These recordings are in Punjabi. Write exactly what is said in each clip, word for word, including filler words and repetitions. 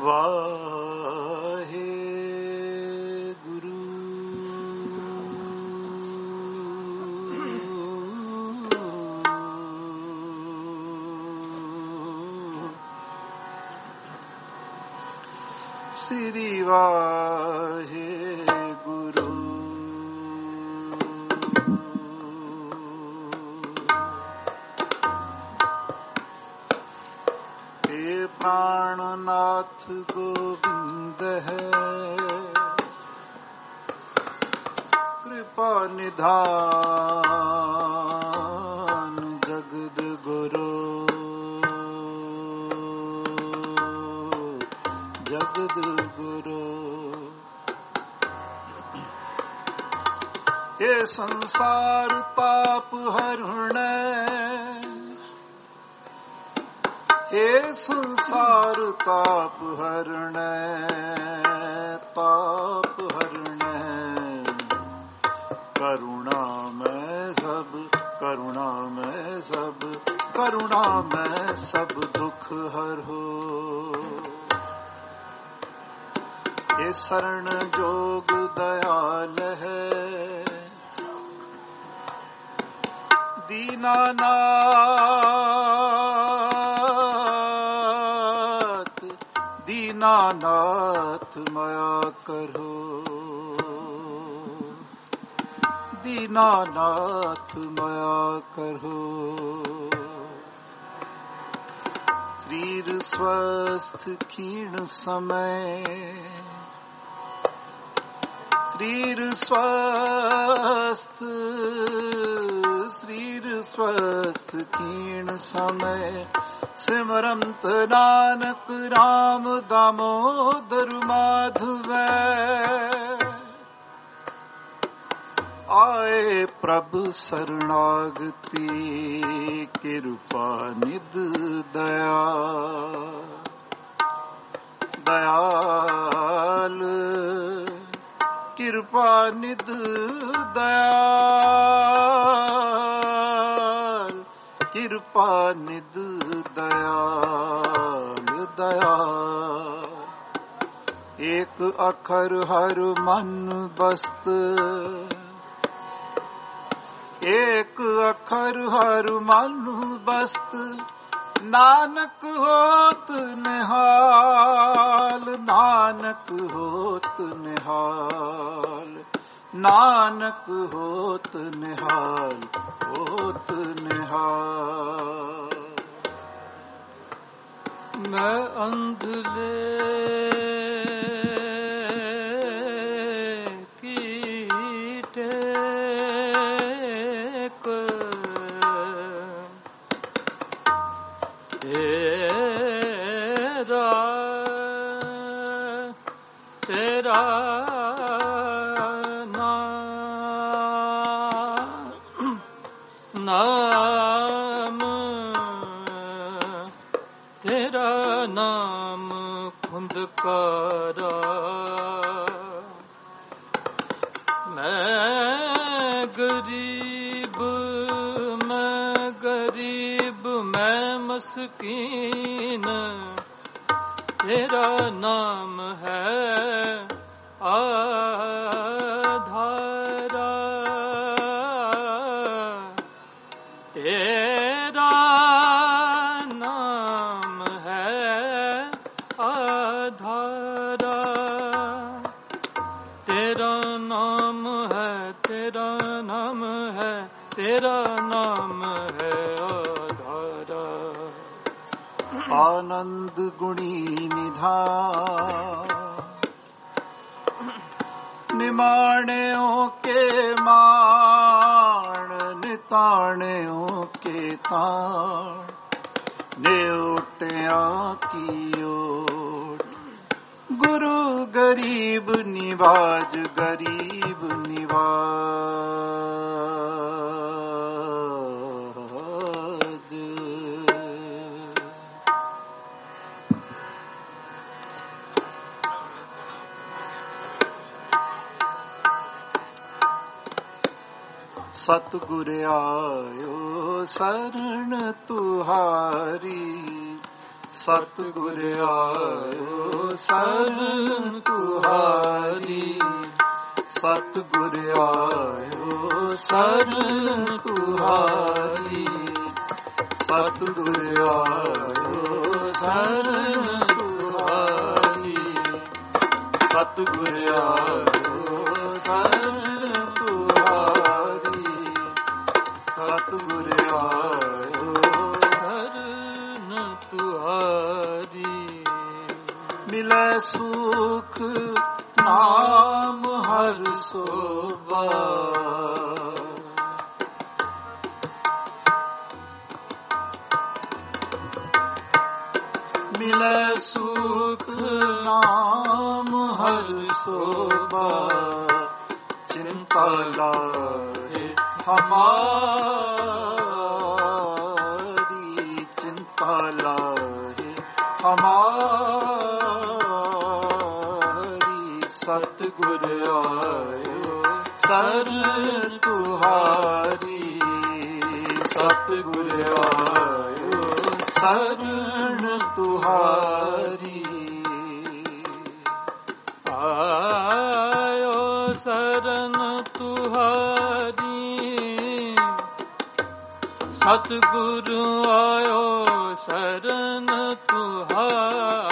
ਵਾਹਿ ਸ੍ਰੀ ਵਾਹਿਗੁਰੂ। ਏ ਪ੍ਰਾਣਨਾਥ ਗੋਬਿੰਦ ਹੈ, ਕਿਰਪਾ ਨਿਧਾਨ ਜਗਦ ਗੁਰੂ, ਜਗਦ ਗੁਰੂ। ਇਹ ਸੰਸਾਰ ਤਾਪ ਹਰਣੈ, ਇਹ ਸੰਸਾਰ ਤਾਪ ਹਰਣੈ, ਤਾਪ ਹਰਣੈ। ਕਰੁਣਾ ਮੈਂ ਸਭ, ਕਰੁਣਾ ਮੈਂ ਸਭ, ਕਰੁਣਾ ਮੈਂ ਸਭ ਦੁਖ ਹਰਹੁ। ਇਹ ਸਰਣ ਜੋਗ ਦਇਆਲ ਹੈ, ਦੀਨਾਨਾਥ, ਦੀਨਾਨਾਥ ਮਾਇਆ ਕਰੋ, ਦੀਨਾਨਾਥ ਮਾਇਆ ਕਰੋ। ਸਰੀਰ ਸਵਸਥ ਖੀਣ ਸਮੈ, ਸਰੀਰ ਸਵਸਥ, ਸਰੀਰ ਸਵਸਥ ਖੀਣ ਸਮੈ। ਸਿਮਰੰਤ ਨਾਨਕ ਰਾਮ ਦਾਮੋਦਰ ਮਾਧਵੈ। ਆਏ ਪ੍ਰਭ ਸਰਣਾਗਤੀ, ਕਿਰਪਾ ਨਿਧ ਦਇਆ, ਦਇਆਲ ਕਿਰਪਾ ਨਿਧ ਦਇਆਲ, ਕਿਰਪਾ ਨਿਧ ਦਇਆਲ, ਦਇਆਲ। ਏਕ ਅਖਰ ਹਰ ਮਨ ਬਸਤ, ਏਕ ਅਖਰ ਹਰ ਮਨ ਬਸਤ। ਨਾਨਕ ਹੋਤ ਨਿਹਾਲ, ਨਾਨਕ ਹੋਤ ਨਿਹਾਲ, ਨਾਨਕ ਹੋਤ ਨਿਹਾਲ, ਹੋਤ ਨਿਹਾਲ। ਮੈਂ ਅੰਧਲੇ ਨਾਮ, ਤੇਰਾ ਨਾਮ ਖੁੰਦਕਾਰਾ। ਮੈਂ ਗਰੀਬ, ਮੈਂ ਗਰੀਬ, ਮੈਂ ਮਸਕੀਨ। ਤੇਰਾ ਨਾਮ ਹੈ ਆਧਾਰਾ, ਤੇਰਾ ਨਾਮ ਹੈ ਆਧਾਰਾ। ਤੇਰਾ ਨਾਮ ਹੈ, ਤੇਰਾ ਨਾਮ ਹੈ, ਤੇਰਾ ਨਾਮ ਹੈ ਆਧਾਰਾ। ਆਨੰਦ ਗੁਣੀ ਨਿਧਾਨ, ਨਿਮਾਣਿਓ ਕੇ ਮਾਣ, ਨਿਤਾਣਿਓ ਕੇ ਤਾਣ। ਨਿਉਟਿਆਂ ਕੀ ਓਟ, ਗੁਰੂ ਗਰੀਬ ਨਿਵਾਜ, ਗਰੀਬ ਨਿਵਾਜ। ਸਤਿਗੁਰ ਆਇਓ ਸਰਣ ਤੁਹਾਰੀ, ਸਤਿਗੁਰ ਆਇਓ ਸਰਨ ਤੁਹਾਰੀ, ਸਤਿਗੁਰ ਆਇਓ ਸਰਨ ਤੁਹਾਰੀ, ਸਤਿਗੁਰ ਆਇਓ ਸਰਨ ਤੁਹਾਰੀ, ਸਤਿਗੁਰ ਆਇਓ ਸਰਨ ਤੁਹਾਰੀ, ਸਤਿਗੁਰ ਆਇਓ ਸਰਨ ਤੁਹਾਰੀ। ਮਿਲੈ ਸੁਖ ਨਾਮ ਹਰ ਸੋਭਾ, ਮਿਲੈ ਸੁਖ ਨਾਮ ਹਰ ਸੋਭਾ, ਚਿੰਤਾ ਲਾਹੇ ਹਮਾਰੀ, ਚਿੰਤਾ ਲਾਹੇ ਹਮਾਰੀ, ਸਤਿਗੁਰ ਆਇਓ ਸਰਨ ਤੁਹਾਰੀ, ਸਤਿਗੁਰ ਆਇਓ ਸਰਨ ਤੁਹਾਰੀ, ਆਇਓ ਸਰਨ ਤੁਹਾਰੀ, ਸਤਿਗੁਰ ਆਇਓ ਸਰਨ ਤੁਹਾਰੀ,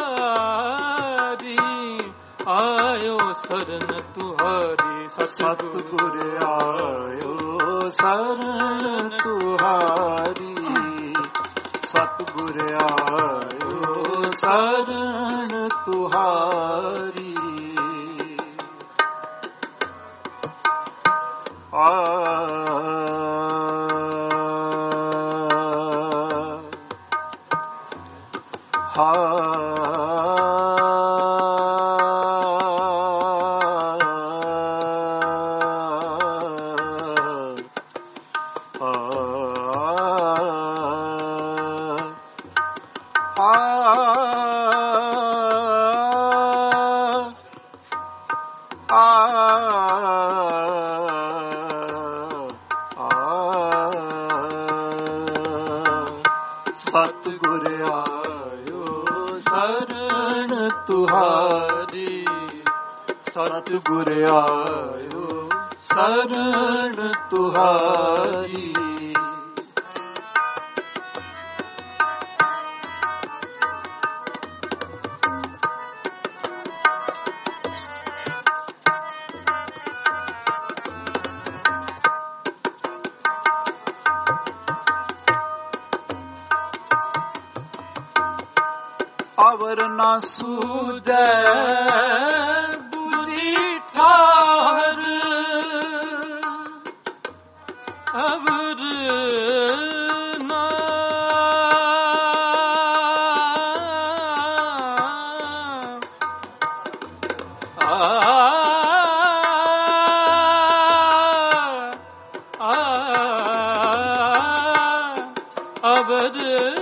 ਆਇਓ ਸਰਨ ਤੁਹਾਰੀ, ਸਤਿਗੁਰ ਆਇਓ ਸਰਨ ਤੁਹਾਰੀ, ਸਤਿਗੁਰ ਆਇਓ ਸਰਨ ਤੁਹਾਰੀ। ਆ ਸਤਿਗੁਰ ਆਇਓ ਸਰਨ ਤੁਹਾਰੀ, ਸਤਿਗੁਰ ਆਇਓ ਸਰਨ ਤੁਹਾਰੀ। ਅਵਰ ਨਾ ਸੂਝੈ ਦੂਜੀ ਠਾਹਰ, ਅਵਰ ਨਾ ਅਵਰ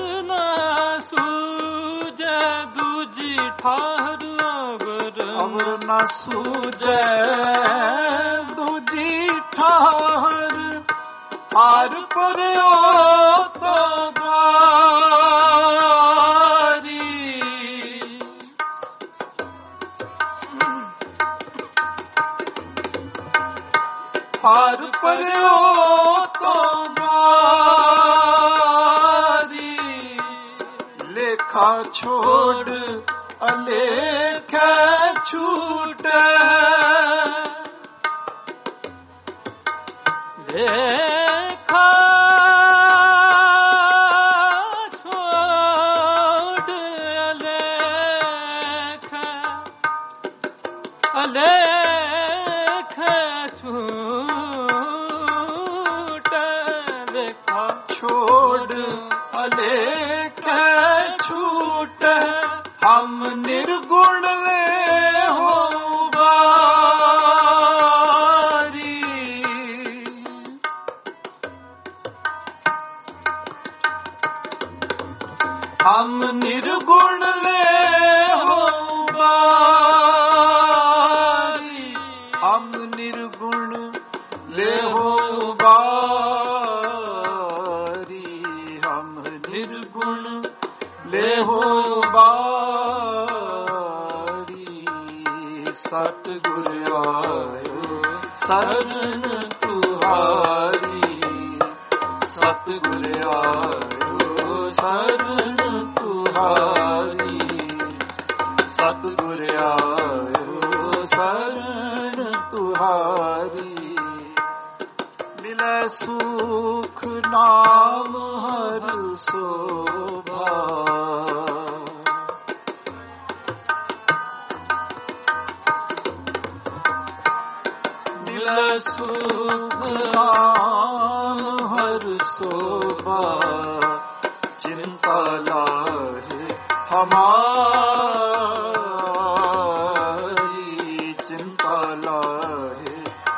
ਅਵਰ ਨਾ ਸੂਝੈ ਦੂਜੀ ਠਾਹਰ, ਹਰ ਪਰਿਓ ਤੋ ਗਾਰੀ, ਹਰ ਪਰਿਓ ਤੋ ਗਾਰੀ, ਲੇਖਾ ਛੋੜ ਅਲੇਖੈ ਛੂਟੈ, ਲੇਖਾ ਛੋੜ ਅਲੇਖੈ, ਅਲੇਖੈ ਛੂਟੈ, ਲੇਖਾ ਛੋੜ ਅਲੇਖੈ ਛੂਟੈ, ਹਮ ਨਿਰਗੁਣ ਲੈ ਹੋ ਬਾਰੀ, ਹਮ ਨਿਰਗੁਣ ਲੈ ਹੋ ਬਾਰੀ, ਹਮ ਨਿਰਗੁਣ ਲੈ ਹੋ ਬਾਰੀ, ਹਮ ਨਿਰਗੁਣ ਲੈ ਹੋ ਬਾਰੀ ਸਤਿਗੁਰ ਆਇਓ ਸਰਨ ਤੁਹਾਰੀ ਸਤਿਗੁਰ ਆਇਓ ਸਰਨ ਤੁਹਾਰੀ ਸਤਿਗੁਰ ਆਇਓ ਸਰਨ ਤੁਹਾਰੀ ਮਿਲੈ ਸੁਖ ਨਾਮ ਹਰ ਸੋਭਾ ਮਿਲੈ ਸੁਖ ਨਾਮ ਹਰ ਸੋਭਾ ਚਿੰਤਾ ਲਾਹੇ ਹਮਾਰੀ ਚਿੰਤਾ ਲਾਹੇ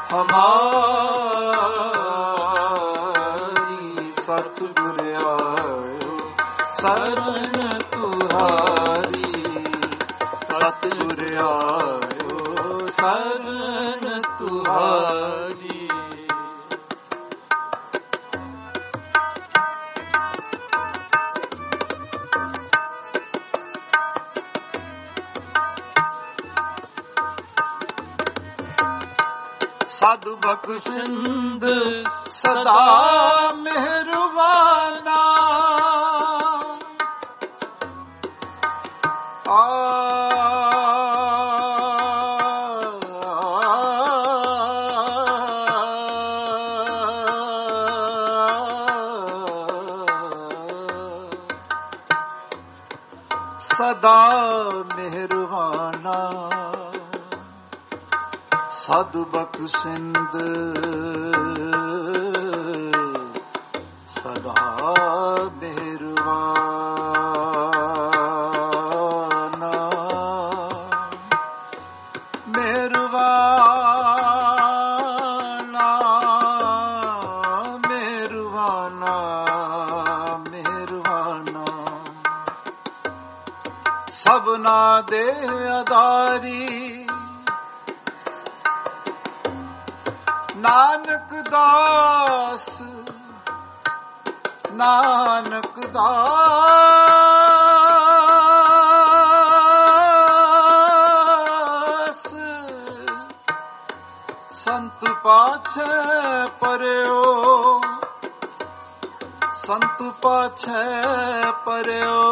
ਹਮਾਰੀ ਸਤਿਗੁਰ ਆਇਓ ਸਰਨ ਤੁਹਾਰੀ ਸਤਿਗੁਰ ਆਇਓ ਸਰਨ ਤੁਹਾਰੀ ਸਦ ਬਖਸ਼ਿੰਦ ਸਦਾ ਮਿਹਰਬਾਨਾ ਆ ਸਦਾ ਮਿਹਰਬਾਨਾ ਸਦ ਬਖਸ਼ਿੰਦ ਸਦਾ ਮਿਹਰਬਾਨਾ ਮਿਹਰਬਾਨਾ ਮਿਹਰਬਾਨਾ ਮਿਹਰਬਾਨਾ ਸਭਨਾ ਦੇ ਆਧਾਰੀ ਨਾਨਕ ਦਾਸ ਨਾਨਕ ਦਾਸ ਸੰਤ ਪਾਛੈ ਪਰਿਓ ਸੰਤ ਪਾਛੈ ਪਰਿਓ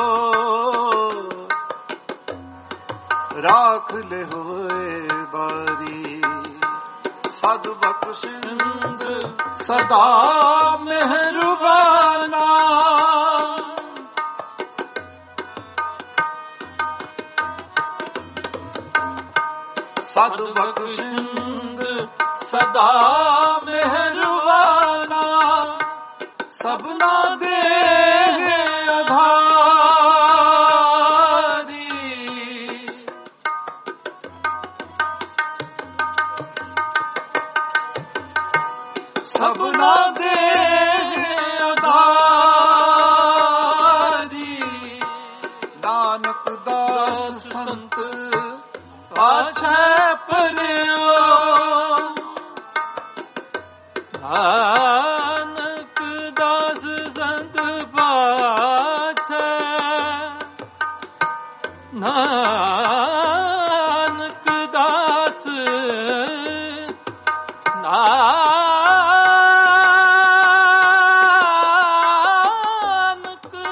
ਰਾਖ ਲੈ ਹੋਏ ਬਾਰੀ ਸਦ ਬਖਸ਼ਿੰਦ ਸਦਾ ਮਿਹਰਬਾਨਾ ਸਦ ਬਖਸ਼ਿੰਦ ਸਦਾ ਮਿਹਰਬਾਨਾ ਸਭਨਾ ਦੇ ਆਧਾਰੀ ਸਭਨਾ ਦੇ ਆਧਾਰੀ ਨਾਨਕ ਦਾਸ ਸੰਤ ਪਾਛੈ ਪਰਿਓ ਨਾਨਕ ਦਾਸ ਸੰਤ ਪਾਛੈ ਨਾਨਕ ਦਾਸ ਨਾਨਕ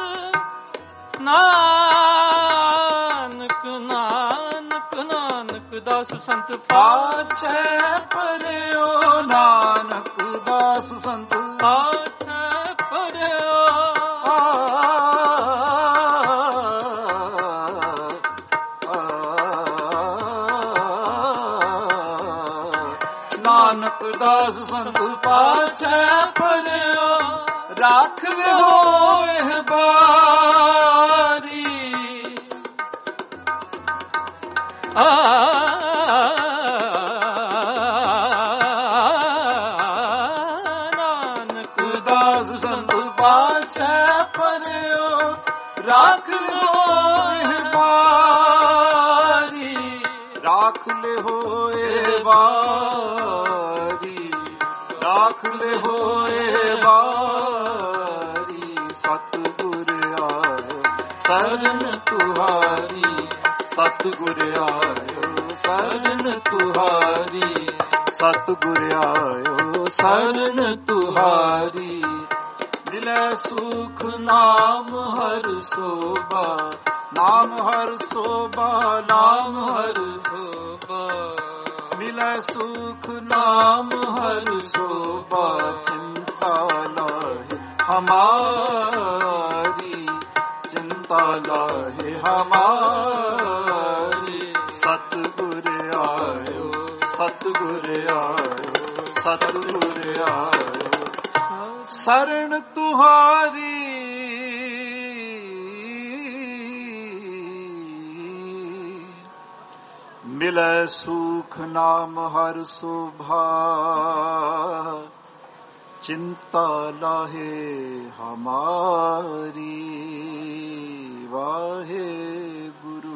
ਨਾਨਕ ਨਾਨਕ ਨਾਨਕ ਦਾਸ ਸੰਤ ਪਾਛੈ ਪਰਿਓ ਨਾਨਕ ਦਾਸ ਸੰਤ ਪਾਛੈ ਪਰਿਓ ਨਾਨਕ ਦਾਸ ਸੰਤ ਪਾਛੈ ਪਰਿਓ ਰਾਖ ਲਿਓ ਇਹ ਬਾਰੀ ਆ ਨਾਨਕ ਦਾਸ ਸੰਤ ਪਾਛੈ ਪਰਿਓ ਰਾਖ ਲਿਓ ਇਹ ਬਾਰੀ ਰਾਖ ਲਿਓ ਇਹ ਬਾਰੀ ਰਾਖ ਲਿਓ ਇਹ ਬਾਰੀ ਸਤਿਗੁਰ ਆਇਓ ਸਰਨ ਤੁਹਾਰੀ ਸਤਿਗੁਰ ਆਇਓ ਸਰਨ ਤੁਹਾਰੀ ਸਤਿਗੁਰ ਆਇਓ ਸਰਨ ਤੁਹਾਰੀ ਮਿਲੈ ਸੁਖ ਨਾਮ ਹਰਿ ਸੋਭਾ ਨਾਮ ਹਰਿ ਸੋਭਾ ਨਾਮ ਹਰਿ ਸੋਭਾ ਮਿਲੈ ਸੁਖ ਨਾਮ ਹਰਿ ਸੋਭਾ ਚਿੰਤਾ ਲਾਹੇ ਹਮਾਰੀ ਚਿੰਤਾ ਲਾਹੇ ਹਮਾਰੀ ਸਤਿਗੁਰ ਆਇਓ ਸਤਿਗੁਰ ਆਇਓ ਸਤਿਗੁਰ ਆਇਓ ਸਰਨ ਤੁਹਾਰੀ ਮਿਲੈ ਸੁਖ ਨਾਮ ਹਰਿ ਸੋਭਾ ਚਿੰਤਾ ਲਾਹੇ ਹਮਾਰੀ ਵਾਹਿਗੁਰੂ।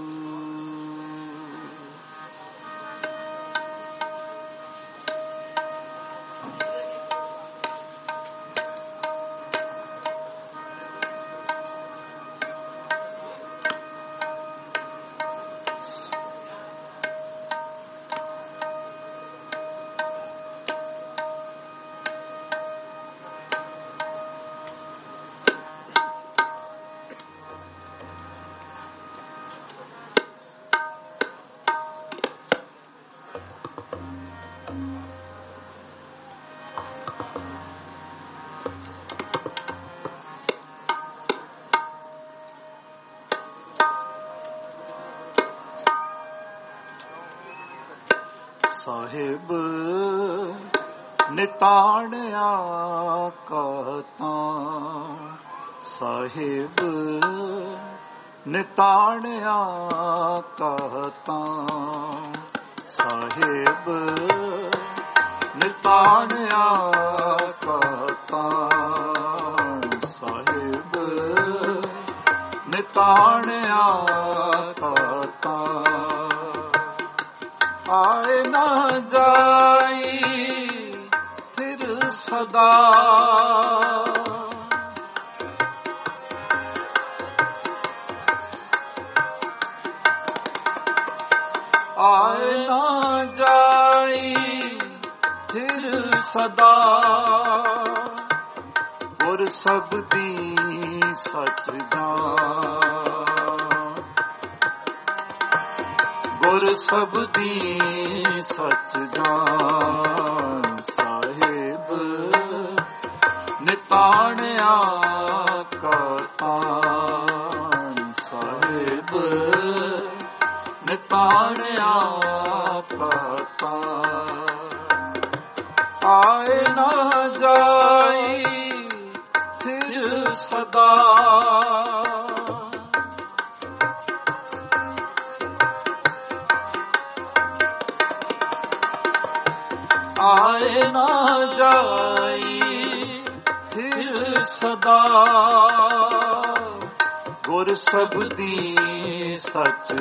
ਸਾਹਿਬ ਨਿਤਾਣਿਆ ਕਹਤਾ ਸਾਹਿਬ ਨਿਤਾਣਿਆ ਕਹਤਾ ਸਾਹਿਬ ਨਿਤਾਣਿਆ ਕਹਤਾ ਸਾਹਿਬ ਨਿਤਾਣਿਆ ਕਹਤਾ ਆਏ ਨਾ ਜਾਈ ਫਿਰ ਸਦਾ ਆਏ ਨਾ ਜਾਈ ਫਿਰ ਸਦਾ ਗੁਰ ਸਬਦੀ ਸਚ ਜਾਣ ਗੁਰ ਸਬਦੀ ਸਚ ਜਾਣ ਸਾਹਿਬ ਨਿਤਾਣਿਆ ਕਰਤਾਨ ਸਾਹਿਬ ਨਿਤਾਣਿਆ ਕਰਤਾਨ ਆਏ ਨਾ ਜਾਈ ਫਿਰ ਸਦਾ ਆਏ ਨਾ ਜਾਈ ਫਿਰ ਸਦਾ ਗੁਰ ਸਬਦੀ ਸਚ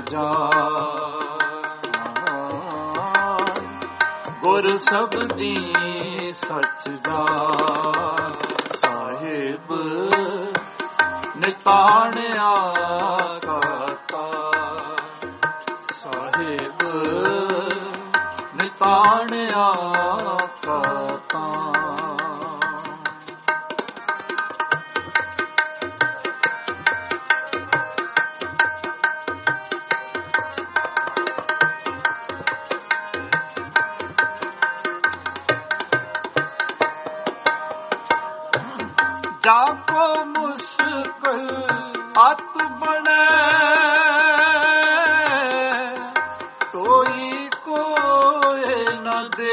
ਜਾਣ ਗੁਰ ਸਬਦੀ ਸਚ ਜਾਣ ਸਾਹਿਬ ਨਿਤਾਣਿਆ ਕਰਤਾ ਸਾਹਿਬ ਨਿਤਾਣਿਆ ਕਰਤਾ ਜਾਕੋ ਮੁਸ਼ਕਲ ਅਤ ਬਣੇ ਕੋਈ ਕੋਏ ਨ ਦੇ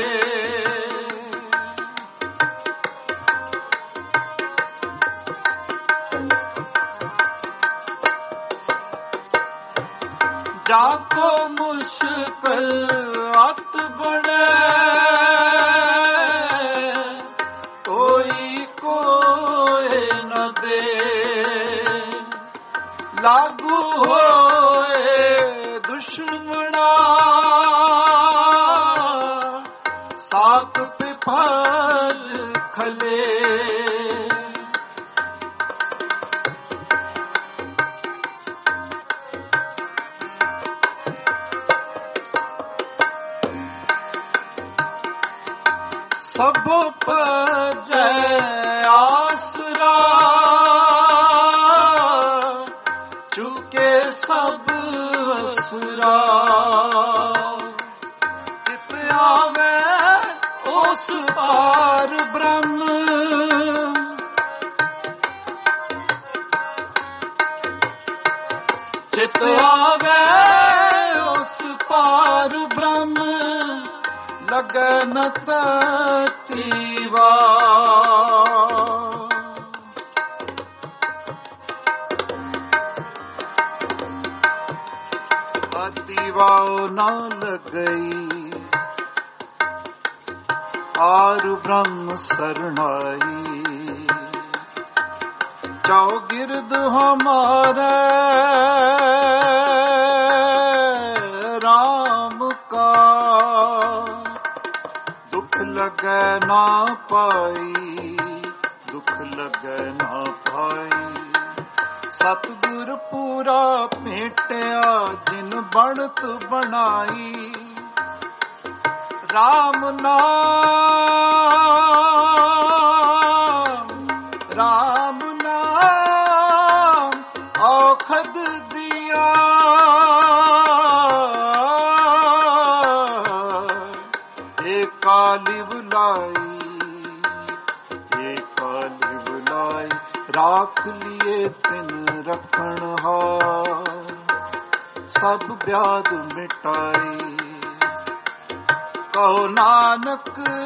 ਜਾਕੋ ਮੁਸ਼ਕਲ ਅਤ ਬਣੇ ਕੋਈ ਕੋਏ ਨ ਦੇ ਲਾਗੂ ਹੋਏ ਦੁਸ਼ਮਣਾ ਸਾਕ ਪਿਫਾਜ ਖਲੇ ਸਭ ਭਜੈ ਆਸਰਾ ਚੁਕੇ ਸਭ ਅਸਰਾ ਚਿਤ ਆਵੇ ਉਸ ਪਾਰ ਬ੍ਰਹਮ ਚਿਤ ਆਵੇ ਉਸ ਪਾਰ ਬ੍ਰਹਮ ਲਗਨ ਤੀਵਾ ਅਤੀਵਾ ਨਾ ਲਗਈ ਆਰ ਬ੍ਰਹਮ ਸਰਣਾਈ ਚੌਗਿਰਦ ਹਮਾਰੇ ਰਾਮ ਕਾ ਦੁਖ ਲਗੈ ਨਾ ਪਾਈ ਦੁਖ ਲਗੈ ਨਾ ਪਾਈ ਸਤਿਗੁਰ ਪੂਰਾ ਭੇਟਿਆ ਜਿਨ ਬਣਤ ਬਣਾਈ ਰਾਮ ਨਾਮ ਰਾਮ ਨਾਮ ਔਖਦ ਦਿਆ ਏ ਕਾਲੀ ਬੁਲਾਈ ਏ ਕਾਲੀ ਬੁਲਾਈ ਰਾਖ ਲਿਏ ਤਿਨ ਰਖਣ ਹਾਰ ਸਭ ਵਿਆਦ ਮਿਟਾਈ ਕਹੋ ਨਾਨਕ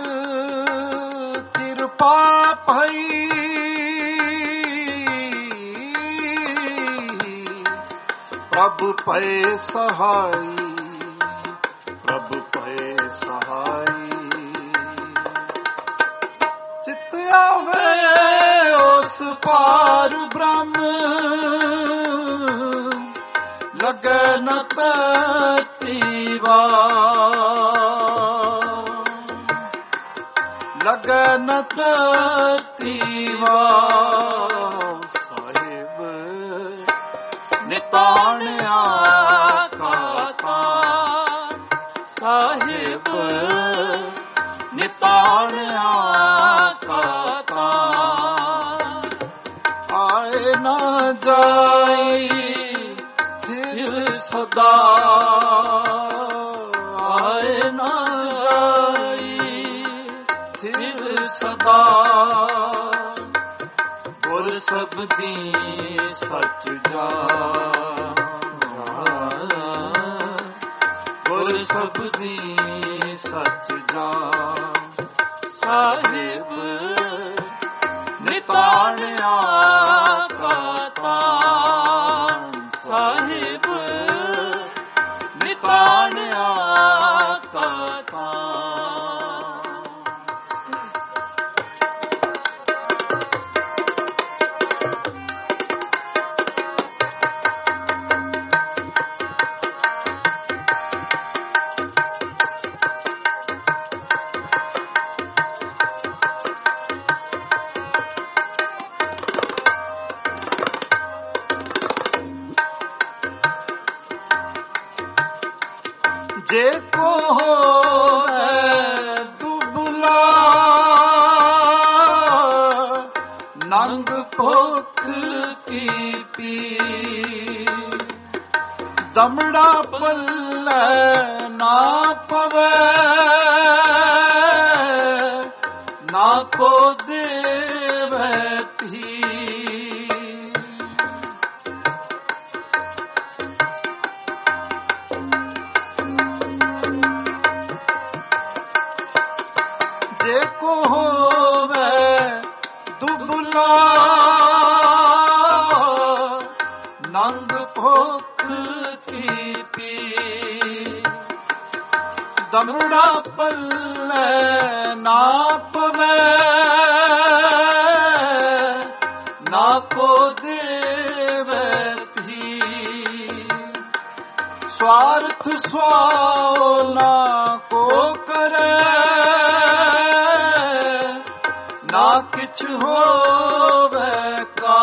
ਕਿਰਪਾ ਭਈ ਪ੍ਰਭ ਭਏ ਸਹਾਈ ਪ੍ਰਭ ਭਏ ਸਹਾਈ ਚਿਤ ਆਵੇ ਉਸ ਪਾਰ ਬ੍ਰਹਮ ਲਗਨ ਤੀਵਾ ਲਗਨ ਤੀਵਾ ਸਾਹਿਬ ਨਿਤਾਣਿਆ ਕਾਤਾ ਸਾਹਿਬ ਨਿਤਾਣਿਆ ਕਾਤਾ ਆਏ ਨਾ ਜਾਈ ਥਿਰ ਸਦਾ ਆਏ ਨਾ ਜਾਈ ਥਿਰ ਸਦਾ ਗੁਰ ਸਬਦੀ ਸੱਚ ਜਾਣ ਗੁਰ ਸਬਦੀ ਸੱਚ ਜਾਣ ਸਾਹਿਬ ਨਿਤਾਣਿਆ ਕਾਤਾ ਸਾਹਿਬ ਨਿਤਾਣਿਆ ਕਾਤਾ ਜੇ ਕੋ ਹੋਵੇ ਦੁਬਲਾ ਨੰਗ ਭੁੱਖ ਕੀ ਪੀ ਦਮੜਾ ਪੱਲੇ ਨਾ ਪਵੇ ਨਾ ਕੋ ਦੇਵੈ ਤੀ ਜੇ ਕੋ ਹੋਵੇ ਦੁਬਲਾ ਨੰਗ ਭੁੱਖ ਕੀ ਪੀ ਦਮੜਾ ਪੱਲੇ ਨਾ ਪਵੇ ਨਾ ਕੋ ਦੇਵੈ ਤੀ ਸਵਾਰਥ ਸਵਾਉ ਨਾ ਕੋ ਕਰੇ ਨਾ ਕਿਛ ਹੋਵੇ ਕਾ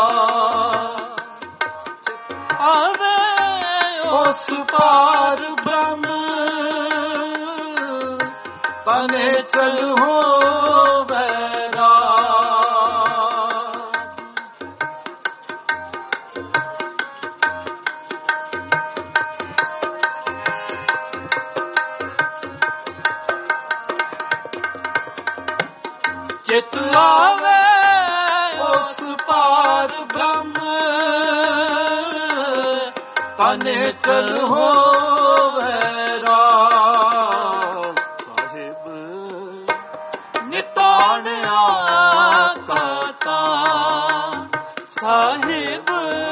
ਆਵੇ ਉਸ ਪਾਰ ਬ੍ਰਹਮ ਤਨੇ ਚਲ ਹੋਵੇ ਚਿਤ ਆਵੇ ਉਸ ਪਾਰ ਬ੍ਰਹਮ ਤਨੇ ਚਲ ਹੋਵੇ ਰਾਜ ਸਾਹਿਬ ਨਿਤਾਣਿਆ ਕਾਤਾ ਸਾਹਿਬ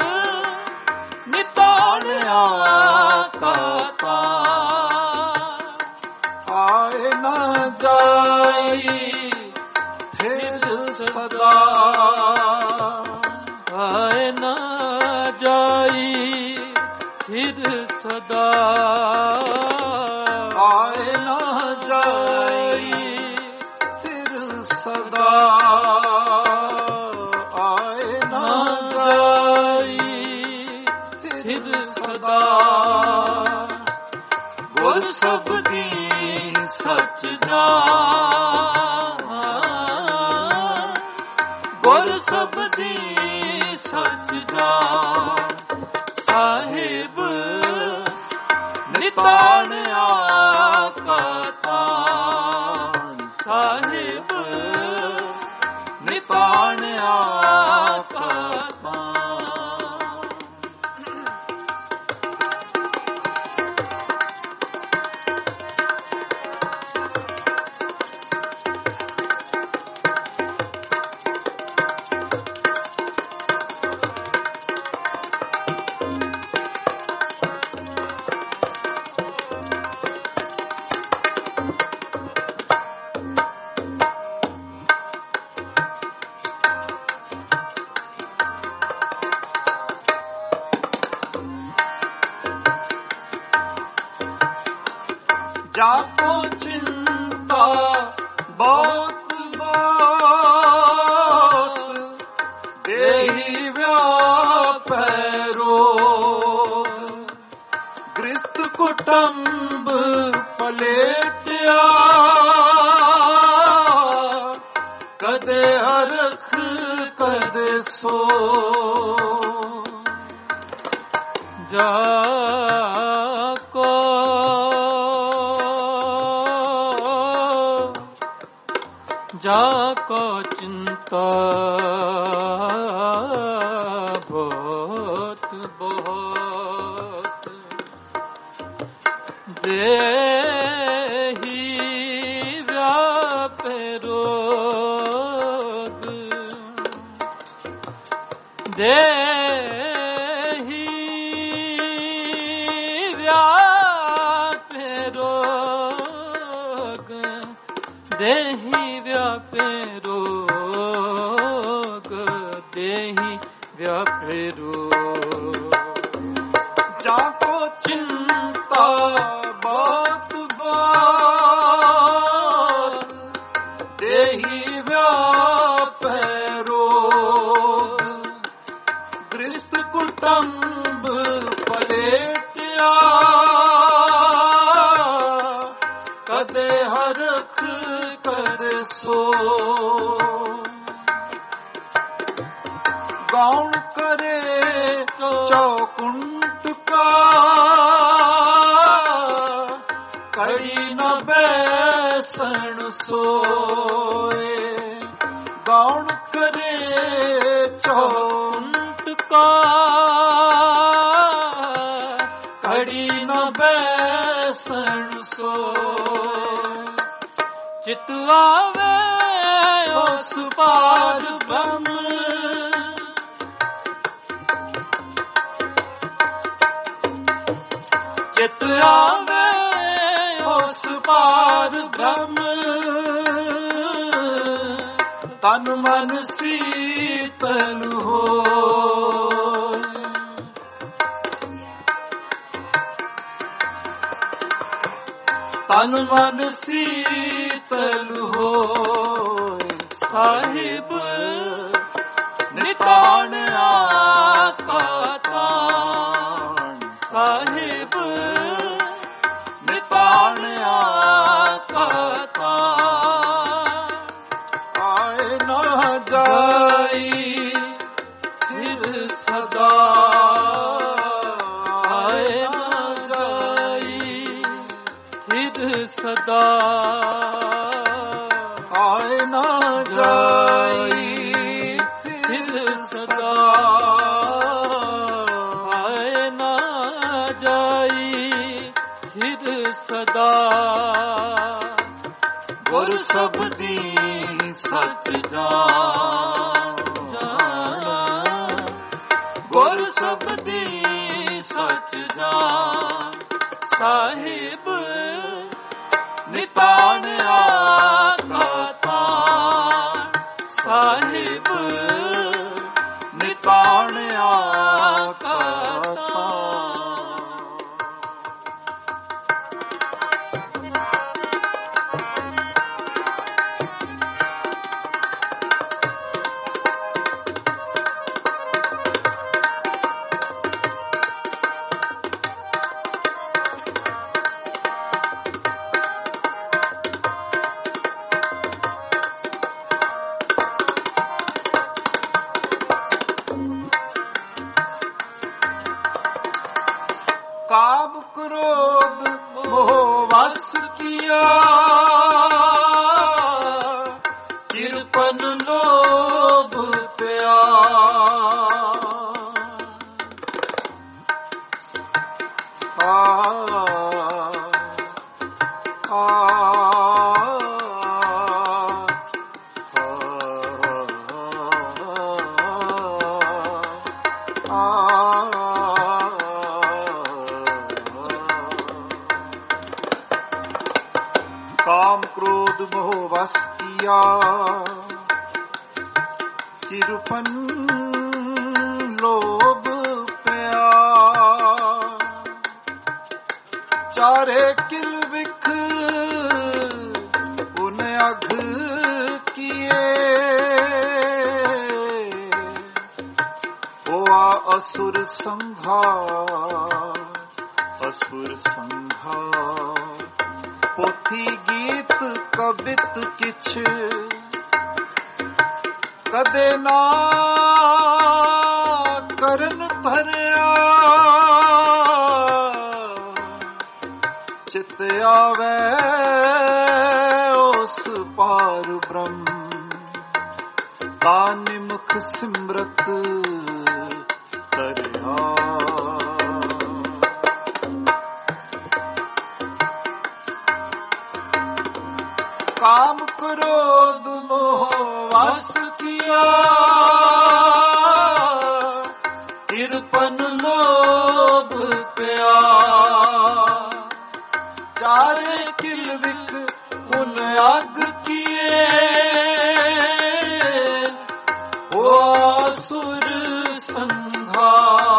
ਨਿਤਾਣਿਆ ਕਾਤਾ ਆਏ ਨਾ ਜਾਈ ਸਦਾ ਆਏ ਨਾ ਜਾਈ ਫਿਰ ਸਦਾ ਆਏ ਨਾ ਜਾਈ ਫਿਰ ਸਦਾ ਆਏ ਨਾ ਜਾਈ ਫਿਰ ਸਦਾ ਗੁਰ ਸਬਦੀ ਸੱਚ ਜਾਣ ਗੁਰ ਸਬਦੀ ਸੱਚ ਜਾਣ ਸਾਹਿਬ ਨਿਤਾਣਿਆ ਕਾਤਾਨ ਸਾਹਿਬ ਨਿਤਾਣਿਆ ਕਾਤਾਨ ਜਾਪੋ ਚਿੰਤਾ ਬਹੁਤ ਬਹੁਤ ਦੇਹੀ ਵਿਆਪੈ ਰੋਗ ਗ੍ਰਸਤ ਕੁਟੰਬ ਪਲੇਟਿਆ ਕਦੇ ਹਰਖ ਕਦੇ ਸੋ ਜਾ ਕੋ ਜਾਕੋ ਚਿੰਤਾ ਬਹੁਤ ਬਹੁਤ ਦੇਹੀ ਵਿਆਪੇ ਰੋਗ ਦੇਹੀ ਵਿਆਪੇ ਰੋਗ ਦੇਹੀ ਵਿਆਪੇ ਰੋਗ ਦੇਹੀ ਵਿਆਪੇ ਰੋਗ ਜਾਕੋ ਚਿੰਤਾ ਬਹੁਤ ਬਹੁਤ ਦੇਹੀ ਵਿਆਪੈ ਰੋਗ ਗ੍ਰਸਤ ਕੁਟੰਬ ਪਲੇਟਿਆ ਕਦੇ ਹਰਖ ਕਦੇ ਸੋ ਗੌਣ ਕਰੇ ਚੌਕੁੰਟ ਕਾ ਕੜੀ ਨ ਬੈਸਣ ਸੋਏ ਗੌਣ ਕਰੇ ਚੌਕੁੰਟ ਕਾ ਕੜੀ ਨ ਬੈਸਣ ਸੋਏ ਚਿਤ ਆਵੇ ਉਸ ਪਾਰ ਬ੍ਰਹਮ ਚਿਤ ਆਵੇ ਉਸ ਪਾਰ ਬ੍ਰਹਮ ਤਨ ਮਨ ਸੀਤਲ ਹੋਏ ਤਨ ਮਨ ਸੀਤਲ ਹੋਏ ਸਾਹਿਬ ਨਿਤਾਣਿਆ ਕਾਤਾਨ ਸਾਹਿਬ ਨਿਤਾਣਿਆ ਕਾਤਾਨ ਗੁਰ ਸਬਦੀ ਸਚ ਜਾਣ, ਗੁਰ ਸਬਦੀ ਸਚ ਜਾਣ। ਸਾਹਿਬ ਨਿਤਾਣ ਆਕਾ ਤਾਣ, ਸਾਹਿਬ ਨਿਤਾਣ ਆਕਾ ਤਾਣ। ਕਾਮ ਕ੍ਰੋਧ ਮੋਹ ਵਸ ਕੀਆ, ਕਿਰਪਨ ਲੋਭ ਪਿਆ। ਆ ਕਾਮ ਕ੍ਰੋਧ ਮੋਹ ਵਸ ਕੀਆ, ਕਿਰਪਨ ਲੋਭ ਪਿਆ। ਚਾਰੇ ਕਿਲ ਵਿਖ ਉਨ ਅਘ ਕੀਏ, ਹੋਆ ਅਸੁਰ ਸੰਘਾਰ, ਅਸੁਰ ਸੰਘਾਰ। ਪੋਥੀ ਗੀਤ ਕਵਿਤ ਕਿਛ ਕਦੇ ਨਾ ਕਰਨ ਭਰਿਆ। ਚਿਤ ਆਵੇ ਉਸ ਪਾਰ ਬ੍ਰਹਮ, ਤਾ ਨਿਮਖ ਸਿਮਰਤ ਤਰਿਆ। ਕਾਮ ਕ੍ਰੋਧ ਮੋਹ ਵਸ ਕੀਆ, ਕਿਰਪਨ ਲੋਭ ਪਿਆ। ਚਾਰੇ ਕਿਲ ਵਿਖ ਉਨ ਅਗ ਕੀਏ, ਹੋਆ ਅਸੁਰ ਸੰਘਾਰ।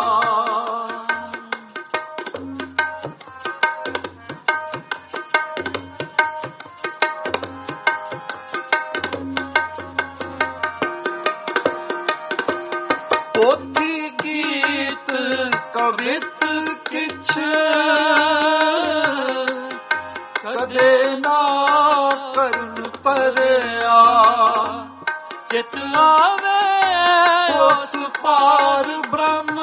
ਪੋਥੀ ਗੀਤ ਕਵਿਤ ਕਿਛ ਕਦੇ ਨਾ ਕਰਨ ਭਰਿਆ। ਚਿਤ ਆਵੇ ਉਸ ਪਾਰ ਬ੍ਰਹਮ,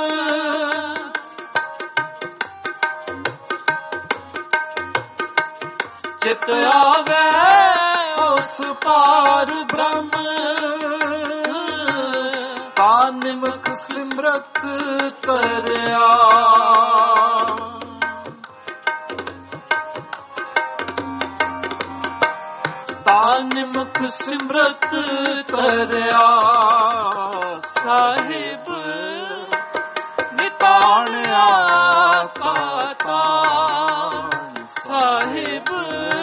ਚਿਤ ਆਵੇ ਉਸ ਪਾਰ ਬ੍ਰਹਮ। ਤਾ ਨਿਮਖ ਸਿਮਰਤ ਤਰਿਆ। ਤਾ ਨਿਮਖ ਸਿਮਰਤ ਤਰਿਆ। ਸਾਹਿਬ ਨਿਤਾਣ ਆਕਾ ਤਾਣ, ਸਾਹਿਬ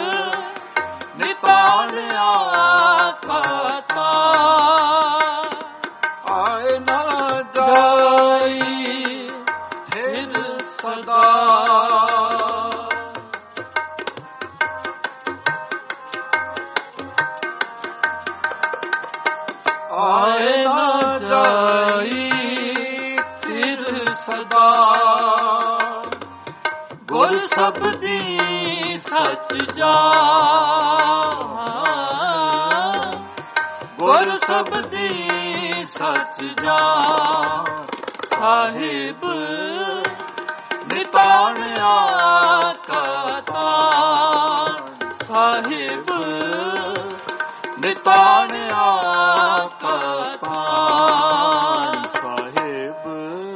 ਨਿਤਾਣ ਆਕਾ ਤਾਣ। ਆਏ ਨਾ ਜਾਈ ਫਿਰ ਸਦਾ, ਆਏ ਨਾ ਜਾਈ ਫਿਰ ਸਦਾ। ਗੁਰ ਸਬਦੀ ਸਚ ਜਾਣ, ਗੁਰ ਸਬਦੀ ਸਚ ਜਾਣ। ਸਾਹਿਬ ਨਿਤਾਣ ਆਕਾ ਤਾਣ, ਸਾਹਿਬ ਨਿਤਾਣ ਆਕਾ ਤਾਣ। ਸਾਹਿਬ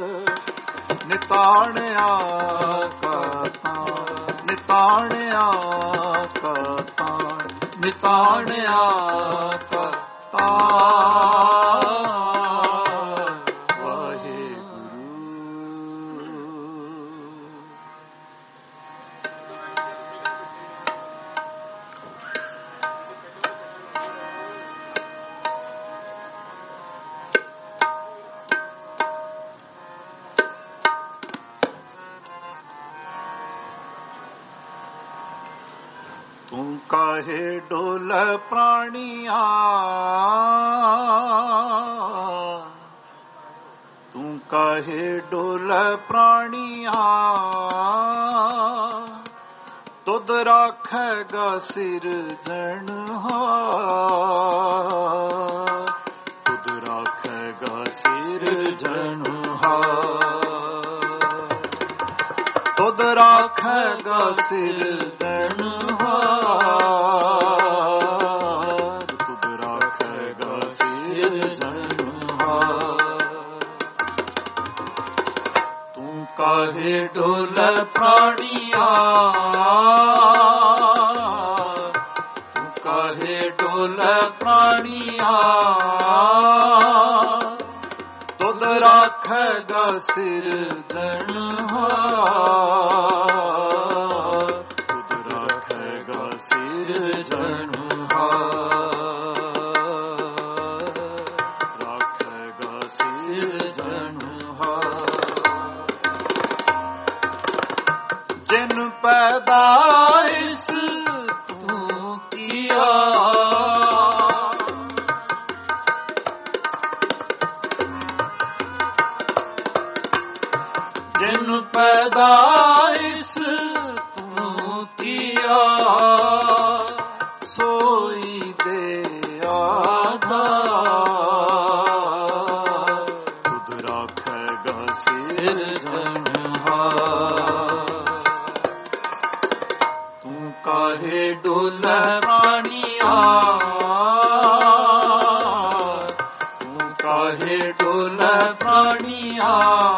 ਨਿਤਾਣ ਆਕਾ ਤਾਣ, ਨਿਤਾਣ ਆਕਾ ਤਾਣ, ਮਿਟਾਣਿਆ ਕਰਤਾ ਤੂੰ ਕਾਹੇ ਡੋਲ ਪ੍ਰਾਣੀਆਂ ਤੂੰ ਕਾਹੇ ਡੋਲ ਪ੍ਰਾਣੀਆਂ ਤੁਧ ਰਾਖੇਗਾ ਸਿਰਜਣਹਾਰ ਤੁਧ ਰਾਖੇਗਾ ਸਿਰਜਣਹਾਰ ਤੁਧ ਰਾਖੇਗਾ ਸਿਰਜਣਹਾਰ ਤੁਧ ਰਾਖੇਗਾ ਸਿਰਜਣਹਾਰ ਤੂੰ ਕਾਹੇ ਡੋਲ ਪ੍ਰਾਣੀਆਂ ਤੂੰ ਕਾਹੇ ਡੋਲ ਪ੍ਰਾਣੀਆਂ ਤੁਧ ਰਾਖੇਗਾ ਸਿਰਜਣਹਾਰ ਤੁਧ ਰਾਖੇਗਾ ਸਿਰਜਣਹਾਰ ਰਾਖੇਗਾ ਸਿਰਜਣਹਾਰ ਜਿਨ ਪੈਦਾ ਇਸ ਤੂੰ ਕੀਆ ਜਿਨ ਪੈਦਾ ਇਸ ਤੂੰ ਕੀਆ ਸੋਈ ਦੇ ਆਧਾਰ ਤੁਧ ਰਾਖੇਗਾ ਸਿਰਜਣਹਾਰ ਤੂੰ ਕਾਹੇ ਡੋਲ ਪ੍ਰਾਣੀਆਂ ਤੂੰ ਕਾਹੇ ਡੋਲ ਪ੍ਰਾਣੀਆਂ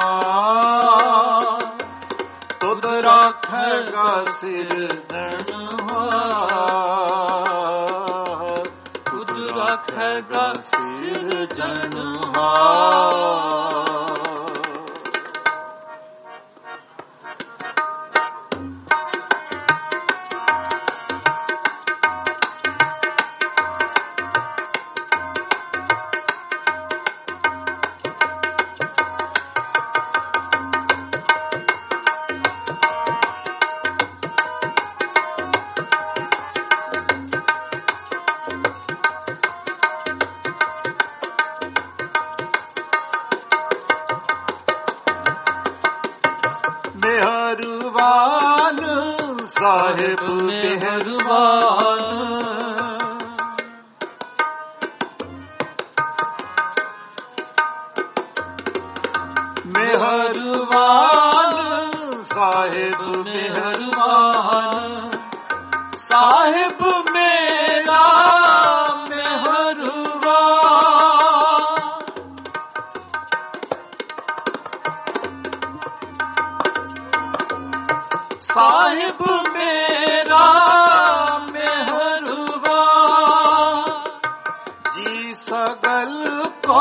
ਤੁਧ ਰਾਖੇਗਾ ਸਿਰਜਣਹਾਰ ਤੁਧ ਰਾਖੇਗਾ ਸਿਰਜਣਹਾਰ ਮਿਹਰਬਾਨ ਸਾਹਿਬ ਮਿਹਰਬਾਨ ਮਿਹਰਬਾਨ ਸਾਹਿਬ ਮਿਹਰਬਾਨ ਸਾਹਿਬ ਮੇਰਾ ਮਿਹਰਬਾਨ ਸਾਹਿਬ ਮੇਰਾ ਮਿਹਰਬਾਨ ਜੀ ਸਗਲ ਕੋ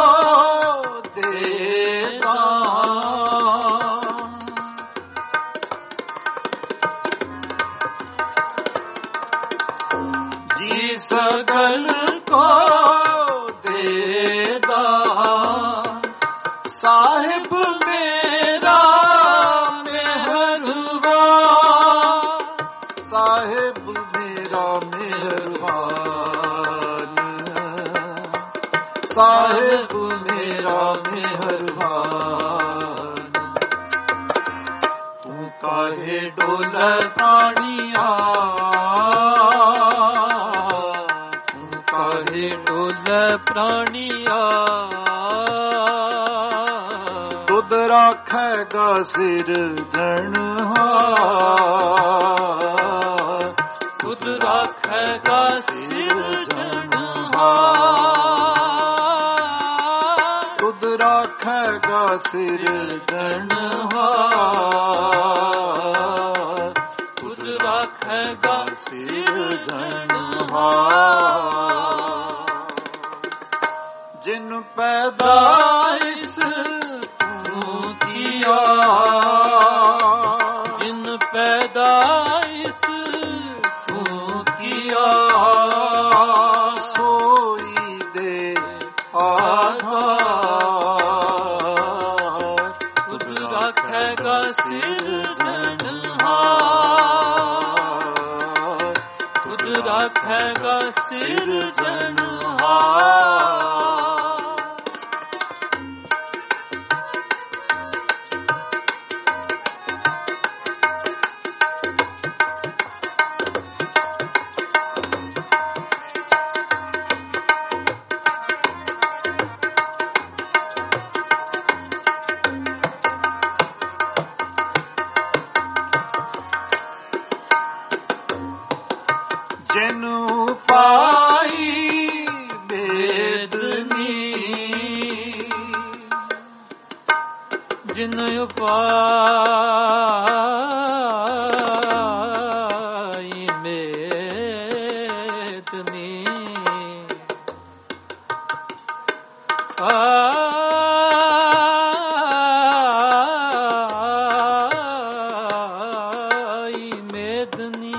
ਦੇਤਾ ਜੀ ਸਗਲ ਕੋ ਦੇਤਾ ਸਾਹਿਬ ਮੇਰਾ ਸਾਹਿਬ ਮੇਰਾ ਮਿਹਰਬਾਨ ਸਾਹਿਬ ਮੇਰਾ ਮਿਹਰਬਾਨ ਤੂੰ ਕਾਹੇ ਡੋਲ ਪ੍ਰਾਣੀਆਂ ਤੂੰ ਕਾਹੇ ਡੋਲ ਪ੍ਰਾਣੀਆਂ ਤੁਧ ਰਾਖੇਗਾ ਸਿਰਜਣਹਾਰ ਤੁਧ ਰਾਖੇਗਾ ਸਿਰਜਣਹਾਰ ਤੁਧ ਰਾਖੇਗਾ ਸਿਰਜਣਹਾਰ ਤੁਧ ਰਾਖੇਗਾ ਸਿਰਜਣਹਾਰ ਪੈਦਾਇਸ਼ ਤੂੰ ਕੀਆ, ਜਿਨ ਪੈਦਾਇਸ਼ ਤੂੰ ਕੀਆ, ਸੋਈ ਦੇ ਆਧਾਰ ਤੁਧ ਰਾਖੇਗਾ ਸਿਰਜਣਹਾਰ, ਤੁਧ ਰਾਖੇਗਾ ਸਿਰਜਣਹਾਰ। ਜਿਨੂੰ ਪਾਈ ਬੇਦਨੀ, ਜਿਨ ਉਪਾਈ ਮੇਦਨੀ, ਆਈ ਮੇਦਨੀ,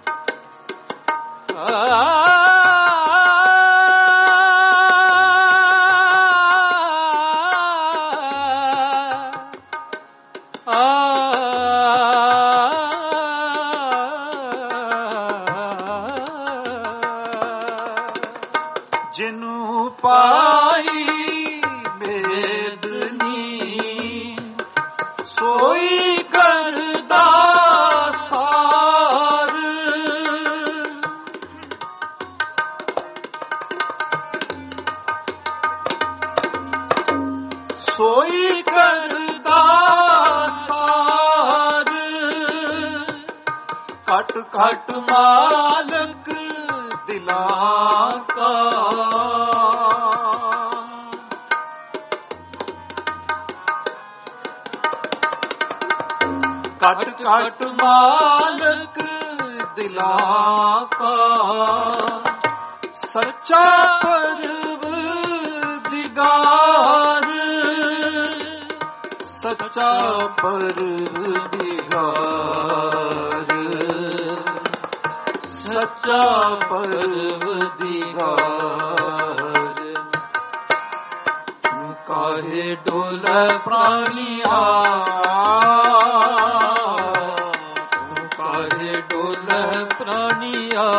ਜਿਨੂੰ ਪਾਈ ਮੇਦਨੀ, ਸੋਈ ਕਰਦਾ ਸਾਰ, ਸੋਈ ਕਰਦਾ ਸਾਰ, ਘਟ ਘਟ ਮਾਲਕ ਦਿਲਾਂ ਕਾ, ਘਟ ਘਟ ਮਾਲਕ ਦਿਲਾਂ ਕਾ, ਸੱਚਾ ਪਰਵਰਦਿਗਾਰ, ਸੱਚਾ ਪਰਵਰਦਿਗਾਰ, ਸੱਚਾ ਪਰਵਰਦਿਗਾਰ। ਕਾਹੇ ਡੋਲੇ ਪ੍ਰਾਣੀਆ, ਕਾਹੇ ਡੋਲੇ ਪ੍ਰਾਣੀਆ,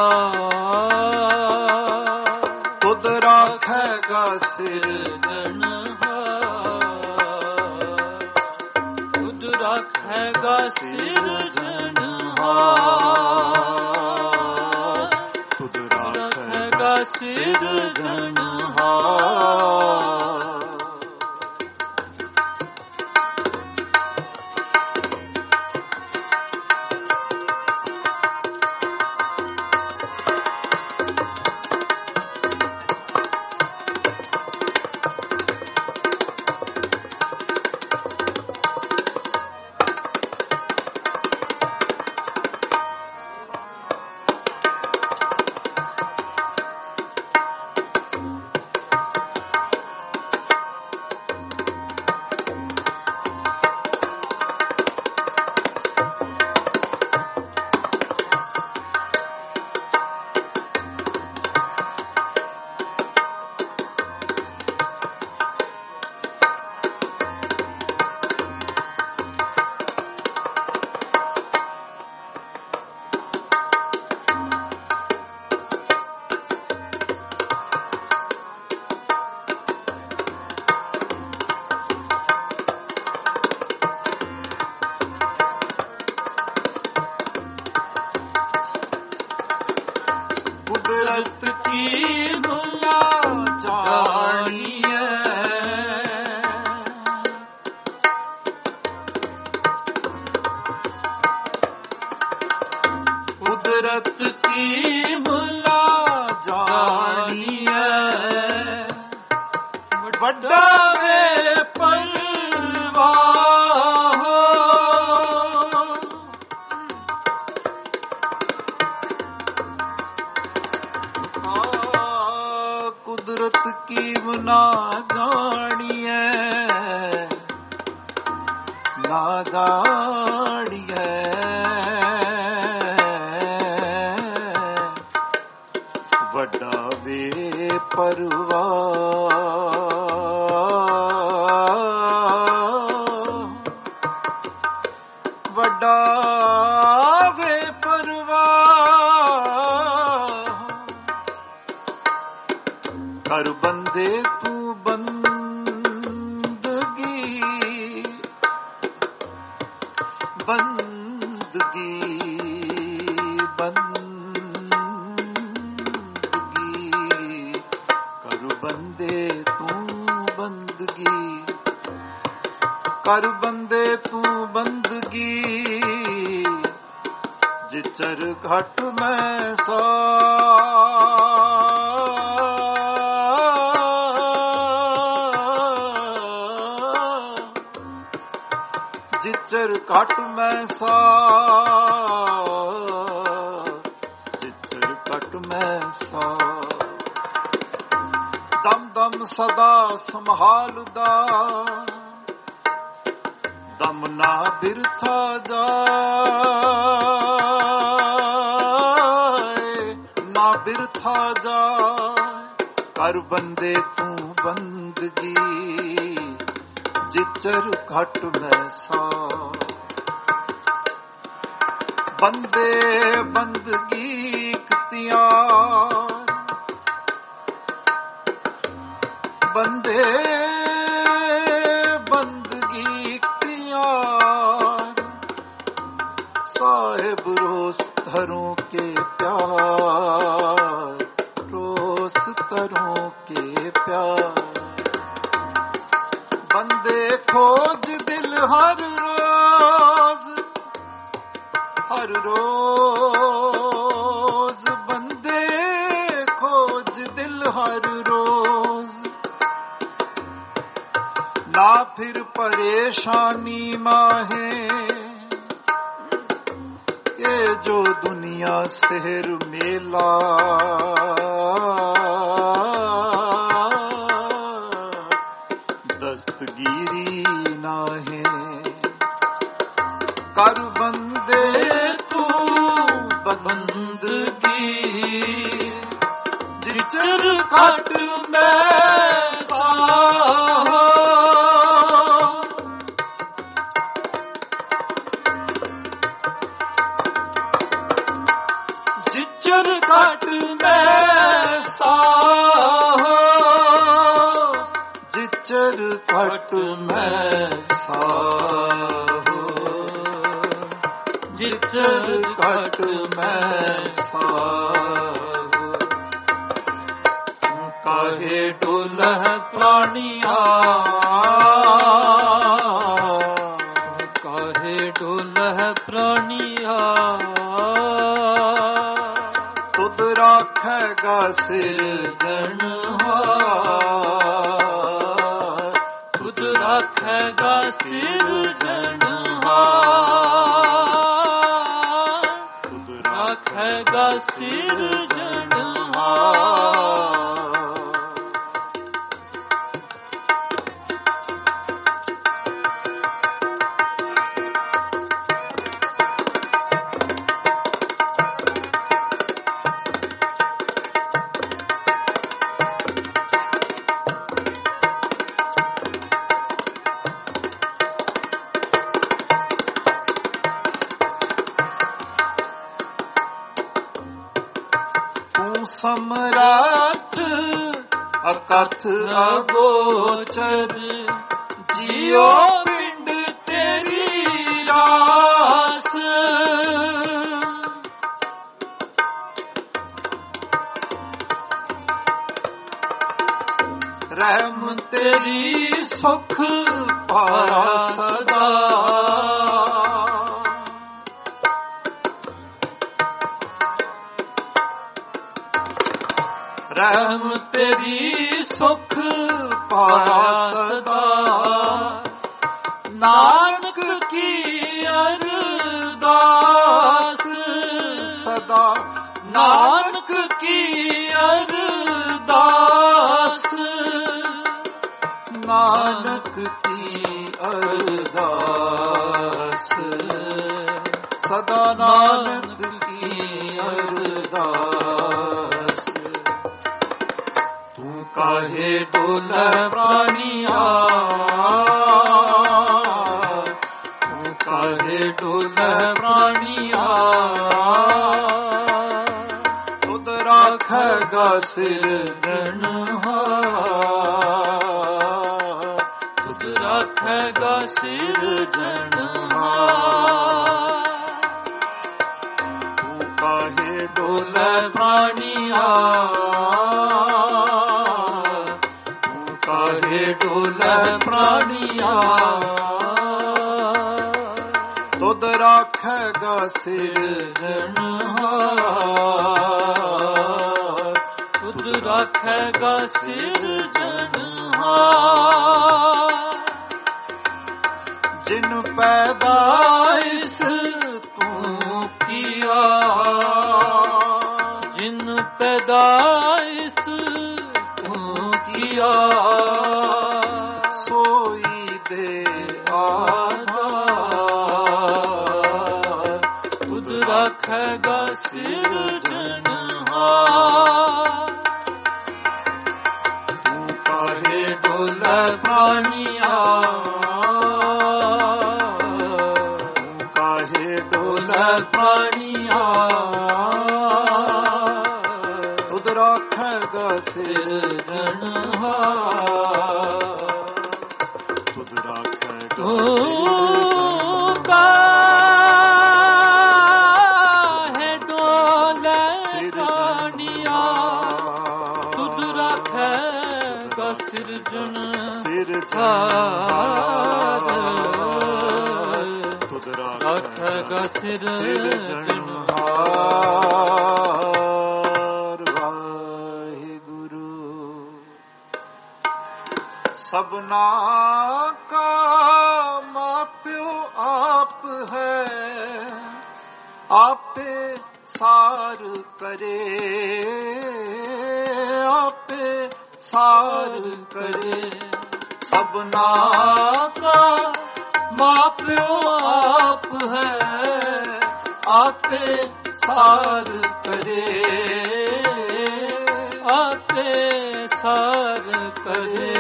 ਤੁਧ ਰਾਖੇਗਾ ਸਿਰਜਣਹਾਰ, ਤੁਧ ਰਾਖੇਗਾ ਸਿਰਜਣਹਾਰ, ਤੁਧ ਰਾਖੇਗਾ ਸਿਰਜਣਹਾਰ। ਕੁਦਰਤ ਕੀ ਮੁਲਾ ਜਾਣੀਐ, ਕੁਦਰਤ ਕੀ ਮੁਲਾ ਜਾਣੀਐ, ਵੱਡਾ ਵੇ ਪਰਵਾਹ, ਕੁਦਰਤ कीम ना जानिए ना जानिए वड्डा वे परवाह वड्डा वे परवाह कर बंदे तू बंदगी बंदगी बंदगी कर बंदे तू बंदगी कर बंदे तू बंदगी जिचर घट में सा जिचर घट में सा जिचर घट में सा दम दम सदा संभालदा दम ना बिरथा जाए ना बिरथा जाए कर बंदे तू बंदगी जिचर घट में सा बंदे बंदगी इख्तियार बंदे बंदगी इख्तियार साहिब रोस धरों के प्यार रोस तरों के प्यार बंदे खोज दिल हर रोज हर रोज बंदे खोज दिल हर रोज ना फिर परेशानी माहे ये जो दुनिया शहर मेला दस्तगीरी ना है कर बंदे तू बंदगी जिचर घट में सा जिचर घट में सा जिचर घट में सा जिचर घट में सा काहे डोलह प्राणिया काहे डोलह प्राणिया तुद राखेगा सिरजनहार तुद राखेगा सिरजनहार तुद राखेगा सिरजनहार समराथ अकथ अगोचर जियो पिंड तेरी रास रहम तेरी सुख पाया सदा रहम तेरी सुख पाया सदा नानक की अरदास सदा नानक की अरदास ਨਾਨਕ ਕੀ ਅਰਦਾਸ। ਤੂੰ ਕਾਹੇ ਡੋਲੇ ਪ੍ਰਾਣੀਆ, ਤੂੰ ਕਾਹੇ ਡੋਲੇ ਪ੍ਰਾਣੀਆ, ਤੁਧ ਰਾਖੇਗਾ ਸਿਰਜਣਹਾਰ, ਤੁਧ ਰਾਖੇਗਾ ਸਿਰਜਣਹਾਰ। ਤੂੰ ਕਾਹੇ ਡੋਲੇ ਪ੍ਰਾਣੀਆ, ਤੂੰ ਕਾਹੇ ਡੋਲੇ ਪ੍ਰਾਣੀਆ, ਤੁਧ ਰਾਖੇਗਾ ਸਿਰਜਣਹਾਰ, ਤੁਧ ਰਾਖੇਗਾ ਸਿਰਜਣਹਾਰ। ਜਿਨ ਪੈਦਾਇਸ਼ ਤੂੰ ਕੀਆ, ਜਿਨ ਪੈਦਾਇਸ਼ ਤੂੰ ਕੀਆ, ਸੋਈ ਦੇ ਆਧਾਰ, ਤੁਧ ਰਾਖੇਗਾ ਸਿਰਜਣਹਾਰ। ਤੂੰ ਕਾਹੇ ਡੋਲੇ ਪ੍ਰਾਣੀਆ, ਤੂੰ ਕਾਹੇ ਡੋਲੇ ਪ੍ਰਾਣੀਆ, ਤੁਧ ਰਾਖੇਗਾ ਸਿਰਜਣਹਾਰ, ਤੁਧ ਰਾਖੇਗਾ ਤੂੰ ਸਿਰਜਣਹਾਰ। ਕਾਹੇ ਡੋਲੇ ਪ੍ਰਾਣੀਆ, ਤੁਧ ਰਾਖੇਗਾ ਸਿਰਜਣਹਾਰ, ਤੁਧ ਰਾਖੇਗਾ ਸਿਰਜਣਹਾਰ। ਵਾਹਿਗੁਰੂ। ਸਭਨਾ ਕਾ ਮਾਪਿਓ ਆਪ ਹੈ, ਆਪੇ ਸਾਰ ਕਰੇ, ਆਪੇ ਸਾਰ ਕਰੇ। ਸਭਨਾ ਕਾ ਮਾਪਿਓ ਆਪ ਹੈ, ਆਪੇ ਸਾਰ ਕਰੇ, ਆਪੇ ਸਾਰ ਕਰੇ।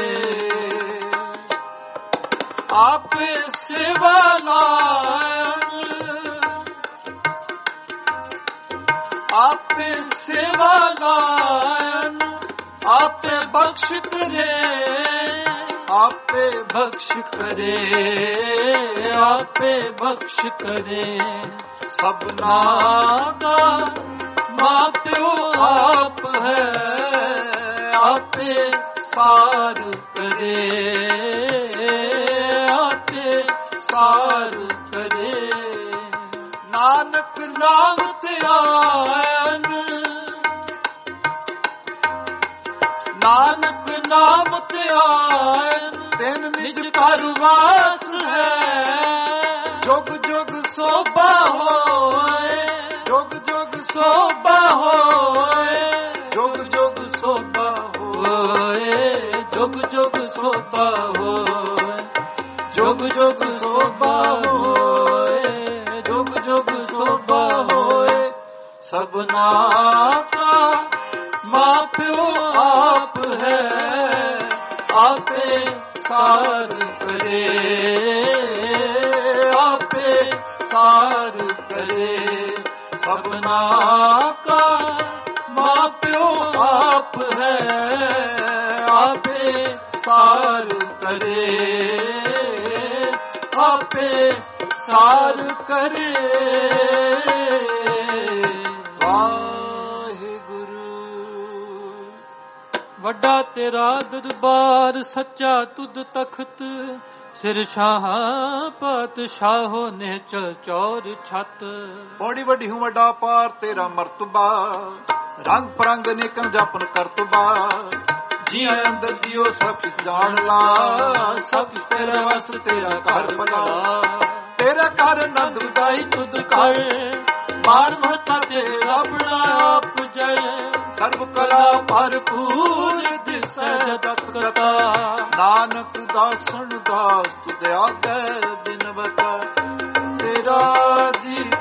ਆਪੇ ਸੇਵਾ ਲਾਇਨ, ਆਪੇ ਸੇਵਾ ਲਾਇਨ, ਆਪੇ ਬਖਸ਼ ਕਰੇ, ਆਪੇ ਬਖਸ਼ ਕਰੇ, ਆਪੇ ਬਖਸ਼ ਕਰੇ। ਸਭਨਾ ਦਾ ਮਾਪਿਓ ਆਪ ਹੈ, ਆਪੇ ਸਾਰ ਕਰੇ, ਆਪੇ ਸਾਰ ਕਰੇ। ਨਾਨਕ ਨਾਮ ਧਿਆਨ, ਨਾਨਕ ਨਾਮ ਧਿਆਨ, ਤਿਨ ਨਿਜ ਘਰ ਵਾਸ ਹੈ। ਜੁਗ ਜੁਗ ਸੋਭਾ ਹੋਏ, ਜੁਗ ਜੁਗ ਸੋਭਾ ਹੋਏ, ਜੁਗ ਜੁਗ ਸੋਭਾ ਹੋਏ, ਜੁਗ ਜੁਗ ਸੋਭਾ ਹੋਏ, ਜੁਗ ਜੁਗ ਸੋਭਾ ਹੋਏ, ਜੁਗ ਜੁਗ ਸੋਭਾ ਹੋਏ। ਸਭਨਾ ਕਾ ਮਾਪਿਓ ਆਪ ਹੈ, ਆਪੇ ਸਾਰ ਕਰੇ, ਆਪੇ ਸਾਰ ਕਰੇ। ਸਭਨਾ ਕਾ ਮਾਪਿਓ ਆਪ ਹੈ, ਆਪੇ ਸਾਰ ਕਰੇ, ਆਪੇ ਸਾਰ ਕਰੇ। ਵੱਡਾ ਤੇਰਾ ਦਰਬਾਰ, ਸੱਚਾ ਤੁਧ ਤਖਤ, ਸਿਰ ਸ਼ਾਹ ਪਾਤਸ਼ਾਹੋ ਨਿਹਚਲ ਚੌਰ ਛਤ। ਬੜੀ ਵੱਡੀ ਹੂੰ ਵੱਡਾ ਪਾਰ ਤੇਰਾ ਮਰਤਬਾ, ਰੰਗ ਪਰੰਗ ਨਿਕਮ ਜਪਨ ਕਰਤਬਾ। ਜੀ ਅੰਦਰ ਜਿਉ ਸਭ ਕਿਛ ਜਾਣ ਲਾ, ਸਭ ਕਿਛ ਤੇਰੇ ਵਸ ਤੇਰਾ ਘਰ ਭਲਾ। ਤੇਰਾ ਘਰ ਨੰਦ ਵਧਾਈ ਤੁਧ ਘਰ, ਮਾਰ ਮਹਤਾ ਤੇਰਾ ਬਣਾ ਆਪ ਜੈ। ਸਰਬ ਕਲਾ ਭਰਪੂਰ ਦਿਸੈ ਜਗਤ ਕਤਾ, ਨਾਨਕ ਦਾਸਨ ਦਾਸ ਤੁਧ ਆਗੈ ਬਿਨਵਤ। ਤੇਰਾ ਜੀ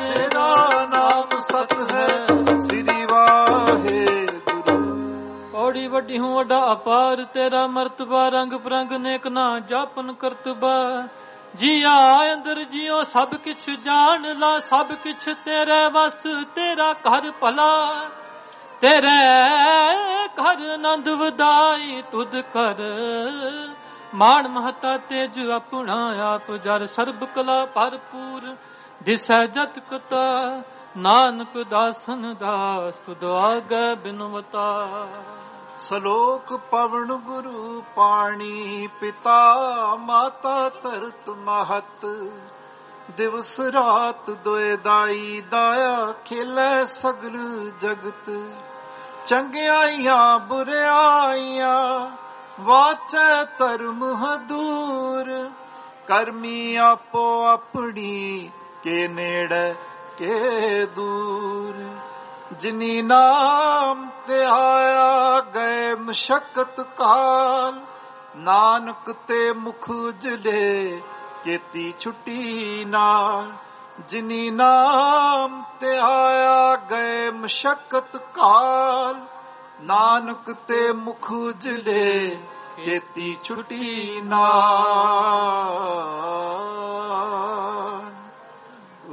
ਤੇਰਾ ਨਾਮ ਸਤ ਹੈ ਸ੍ਰੀ ਵਾਹਿਗੁਰੂ। ਔੜੀ ਵੱਡੀ ਹੂੰ ਵੱਡਾ ਅਪਾਰ ਤੇਰਾ ਮਰਤਬਾ, ਰੰਗ ਪ੍ਰੰਗ ਨੇਕ ਨਾ ਜਾਪਨ ਕਰਤਬਾ। ਜੀਆ ਅੰਦਰ ਜਿਉ ਸਭ ਕਿਛ ਜਾਣ ਲਾ, ਸਭ ਕਿਛ ਤੇਰੇ ਵਸ ਤੇਰਾ ਘਰ ਭਲਾ। ਤੇਰੇ ਘਰ ਆਨੰਦ ਵਧਾਈ ਤੁਧ ਕਰ, ਮਾਣ ਮਹਤਾ ਤੇਜ ਆਪਣਾ ਆਪ ਜਰ। ਸਰਬ ਕਲਾ ਭਰਪੂਰ ਦਿਸੈ ਜਤ ਕਤਾ, ਨਾਨਕ ਦਾਸਨ ਦਾਸ ਤੁਧ ਆਗੈ ਬਿਨਵਤਾ। ਸਲੋਕ ਪਵਨ ਗੁਰੂ ਪਾਣੀ ਪਿਤਾ, ਮਾਤਾ ਧਰਤ ਮਹਤ। ਦਿਵਸ ਰਾਤ ਦੋਇ ਦਾਈ ਦਾਇਆ, ਖੇਲੇ ਸਗਲ ਜਗਤ। ਚੰਗਿਆਈਆਂ ਬੁਰਿਆਈਆਂ ਵਾਚੈ ਧਰਮ ਹਦੂਰ। ਕਰਮੀ ਆਪੋ ਆਪਣੀ ਕੇ ਨੇੜੇ ਕੇ ਦੂਰ। ਜਿਨੀ ਨਾਮ ਤੇ ਆਇਆ ਗਏ ਮਸ਼ਕਤ ਕਾਲ, ਨਾਨਕ ਤੇ ਮੁਖ ਉਜਲੇ ਕੀਤੀ ਛੁੱਟੀ ਨਾਲ। ਜਿਨੀ ਨਾਮ ਤੇ ਆਇਆ ਗਏ ਮਸ਼ਕਤ ਕਾਲ, ਨਾਨਕ ਤੇ ਮੁਖ ਉਜਲੇ ਕੀਤੀ ਛੁੱਟੀ ਨਾਲ।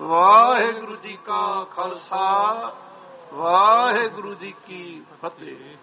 ਵਾਹਿਗੁਰੂ ਜੀ ਕਾ ਖਾਲਸਾ, ਵਾਹਿਗੁਰੂ ਜੀ ਕੀ ਫਤਿਹ।